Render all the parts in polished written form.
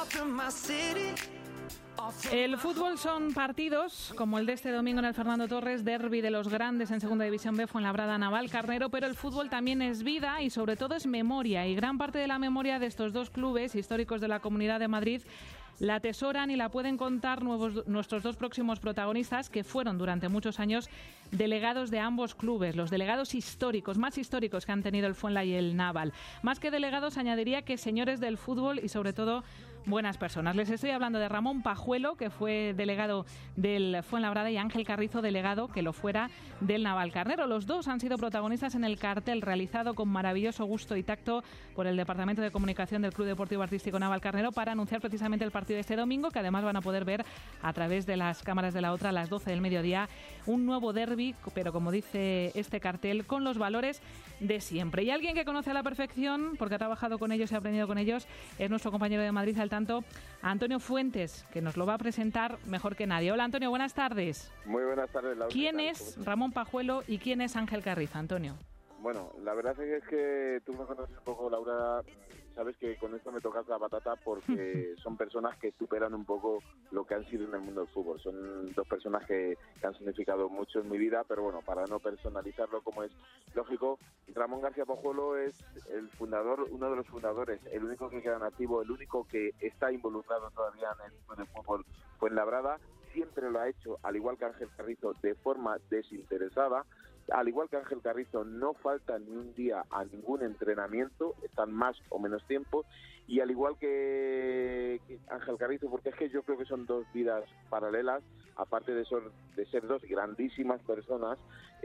El fútbol son partidos como el de este domingo en el Fernando Torres, derbi de los grandes en Segunda División B, Fuenlabrada, Navalcarnero, pero el fútbol también es vida y sobre todo es memoria, y gran parte de la memoria de estos dos clubes históricos de la Comunidad de Madrid la atesoran y la pueden contar nuestros dos próximos protagonistas, que fueron durante muchos años delegados de ambos clubes, los delegados históricos, más históricos que han tenido el Fuenla y el Naval. Más que delegados, añadiría que señores del fútbol y sobre todo buenas personas. Les estoy hablando de Ramón Pajuelo, que fue delegado del Fuenlabrada, y Ángel Carrizo, delegado, que lo fuera, del Navalcarnero. Los dos han sido protagonistas en el cartel realizado con maravilloso gusto y tacto por el Departamento de Comunicación del Club Deportivo Artístico Navalcarnero para anunciar precisamente el partido de este domingo, que además van a poder ver a través de las cámaras de la otra a las 12 del mediodía, un nuevo derbi, pero como dice este cartel, con los valores de siempre. Y alguien que conoce a la perfección, porque ha trabajado con ellos y ha aprendido con ellos, es nuestro compañero de Madrid al tanto, Antonio Fuentes, que nos lo va a presentar mejor que nadie. Hola Antonio, buenas tardes. Muy buenas tardes, Laura. ¿Quién es Ramón Pajuelo y quién es Ángel Carrizo, Antonio? Bueno, la verdad es que tú me conoces un poco, Laura. Sabes que con esto me tocas la patata porque son personas que superan un poco lo que han sido en el mundo del fútbol. Son dos personas que han significado mucho en mi vida, pero bueno, para no personalizarlo como es lógico, Ramón García Pajuelo es el fundador, uno de los fundadores, el único que queda en activo, el único que está involucrado todavía en el mundo del fútbol Fuenlabrada. Siempre lo ha hecho, al igual que Ángel Carrizo, de forma desinteresada. Al igual que Ángel Carrizo, no falta ni un día a ningún entrenamiento, están más o menos tiempo, y al igual que Ángel Carrizo, porque es que yo creo que son dos vidas paralelas, aparte de ser dos grandísimas personas,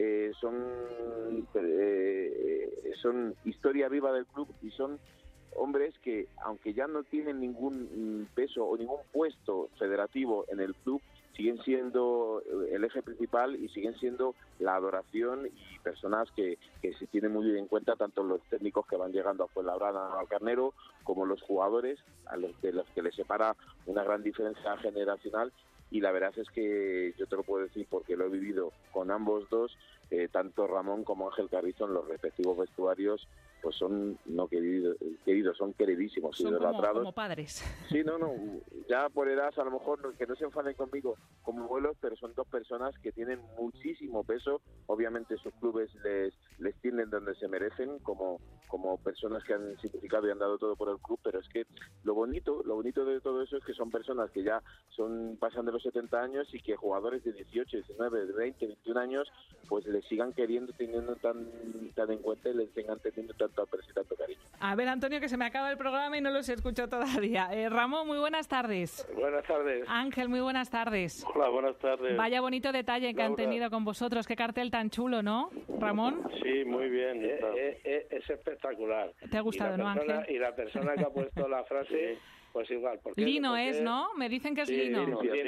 son historia viva del club y son hombres que, aunque ya no tienen ningún peso o ningún puesto federativo en el club, siguen siendo el eje principal y siguen siendo la adoración y personas que se tienen muy bien en cuenta, tanto los técnicos que van llegando a Fuenlabrada, al Carnero, como los jugadores, a los que les separa una gran diferencia generacional. Y la verdad es que yo te lo puedo decir porque lo he vivido con ambos dos, tanto Ramón como Ángel Carrizo en los respectivos vestuarios, pues son no queridos, son queridísimos, son idolatrados. Como padres. Sí, no, ya por edad a lo mejor que no se enfaden conmigo como abuelos, pero son dos personas que tienen muchísimo peso. Obviamente sus clubes les tienden donde se merecen como personas que han significado y han dado todo por el club, pero es que lo bonito de todo eso es que son personas que ya pasan de los 70 años y que jugadores de 18, 19, de 20, 21 años pues les sigan queriendo, teniendo tan en cuenta y les tengan teniendo tanto aprecio y tanto cariño. A ver, Antonio, que se me acaba el programa y no los escucho todavía. Ramón, muy buenas tardes. Buenas tardes. Ángel, muy buenas tardes. Hola, buenas tardes. Vaya bonito detalle que han tenido con vosotros. Qué cartel tan chulo, ¿no, Ramón? Sí, muy bien. Es espectacular. ¿Te ha gustado, no, Ángel? Y la persona que ha puesto la frase... Pues igual. Lino es, ¿no? Me dicen que es Lino.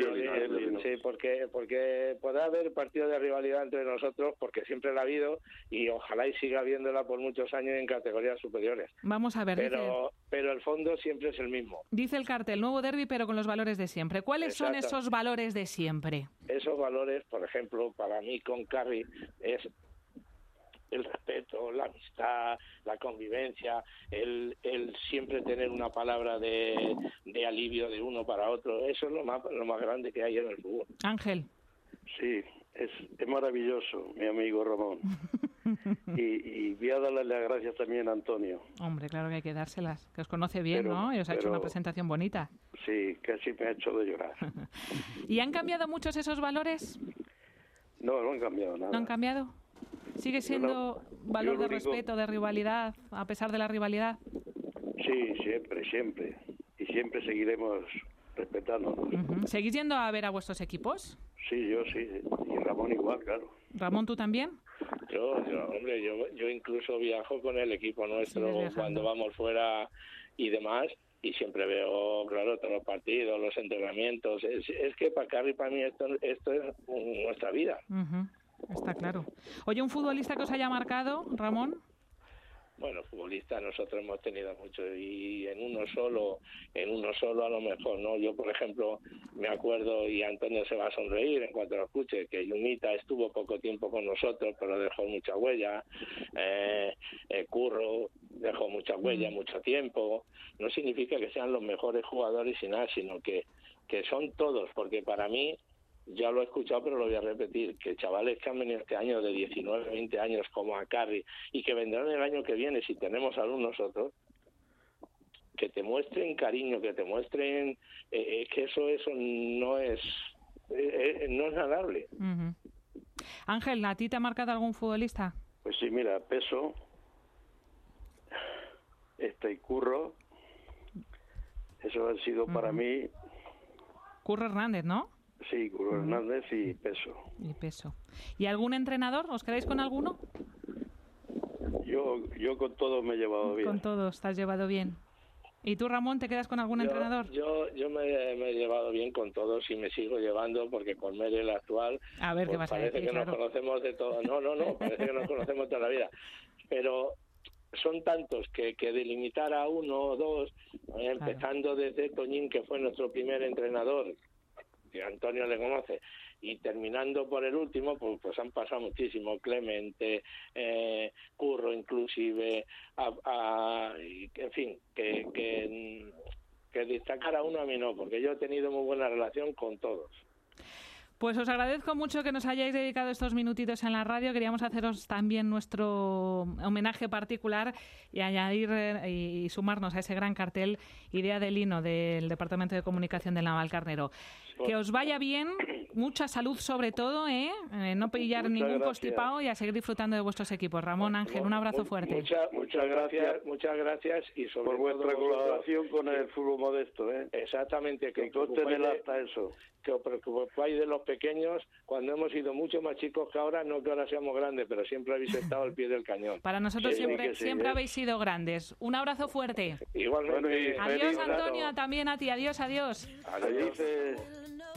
Sí, porque podrá haber partido de rivalidad entre nosotros, porque siempre la ha habido, y ojalá y siga habiéndola por muchos años en categorías superiores. Vamos a ver. Pero el fondo siempre es el mismo. Dice el cartel, nuevo derbi, pero con los valores de siempre. ¿Cuáles son esos valores de siempre? Esos valores, por ejemplo, para mí con Carri es el respeto, la amistad, la convivencia, el siempre tener una palabra de alivio de uno para otro. Eso es lo más grande que hay en el fútbol. Ángel. Sí, es maravilloso, mi amigo Ramón. y voy a darle las gracias también a Antonio. Hombre, claro que hay que dárselas, que os conoce bien, ¿no? Y os ha hecho una presentación bonita. Sí, casi me ha hecho de llorar. ¿Y han cambiado muchos esos valores? No han cambiado nada. ¿No han cambiado? ¿Sigue siendo valor de respeto, de rivalidad, a pesar de la rivalidad? Sí, siempre. Y siempre seguiremos respetándonos. Uh-huh. ¿Seguís yendo a ver a vuestros equipos? Sí, yo sí. Y Ramón igual, claro. ¿Ramón, tú también? Yo incluso viajo con el equipo nuestro cuando vamos fuera y demás. Y siempre veo, claro, todos los partidos, los entrenamientos. Es que para Carri, para mí, esto es nuestra vida. Uh-huh. Está claro. Oye, ¿un futbolista que os haya marcado, Ramón? Bueno, futbolistas nosotros hemos tenido muchos y en uno solo a lo mejor, ¿no? Yo, por ejemplo, me acuerdo, y Antonio se va a sonreír en cuanto lo escuche, que Yumita estuvo poco tiempo con nosotros, pero dejó mucha huella. Curro, dejó mucha huella, mucho tiempo. No significa que sean los mejores jugadores y nada, sino que son todos, porque para mí, ya lo he escuchado pero lo voy a repetir, que chavales que han venido este año de 19, 20 años como a Carri y que vendrán el año que viene si tenemos alumnos nosotros, que te muestren cariño, que te muestren que eso no es nadable. Uh-huh. Ángel, ¿a ti te ha marcado algún futbolista? Pues sí, mira, Peso, y Curro, esos han sido para mí. Curro Hernández, ¿no? Sí, Curro Hernández y Peso. ¿Y algún entrenador? ¿Os quedáis con alguno? Yo con todos me he llevado bien. Con todos te has llevado bien. ¿Y tú, Ramón, te quedas con algún entrenador? Yo me he llevado bien con todos y me sigo llevando porque con Mere, el actual, a ver, ¿qué vas a decir? Parece que nos conocemos de todo. No, parece que nos conocemos toda la vida. Pero son tantos que delimitar a uno o dos, empezando desde Toñín, que fue nuestro primer entrenador, que Antonio le conoce, y terminando por el último, pues han pasado muchísimo, Clemente, Curro inclusive, en fin, que destacar a uno a mí no, porque yo he tenido muy buena relación con todos. Pues os agradezco mucho que nos hayáis dedicado estos minutitos en la radio. Queríamos haceros también nuestro homenaje particular y añadir y sumarnos a ese gran cartel Idea de Lino del Departamento de Comunicación del Navalcarnero. Que os vaya bien, mucha salud sobre todo, no pillar ningún constipado y a seguir disfrutando de vuestros equipos. Ramón, Ángel, un abrazo fuerte. Muchas gracias y sobre por vuestra colaboración con el fútbol modesto. Exactamente. Que conste en el acta eso. Que os preocupáis de los pequeños cuando hemos sido mucho más chicos que ahora, no que ahora seamos grandes, pero siempre habéis estado al pie del cañón. Para nosotros siempre habéis sido grandes. Un abrazo fuerte. Igualmente. Adiós, Antonio, también a ti. Adiós. Adiós.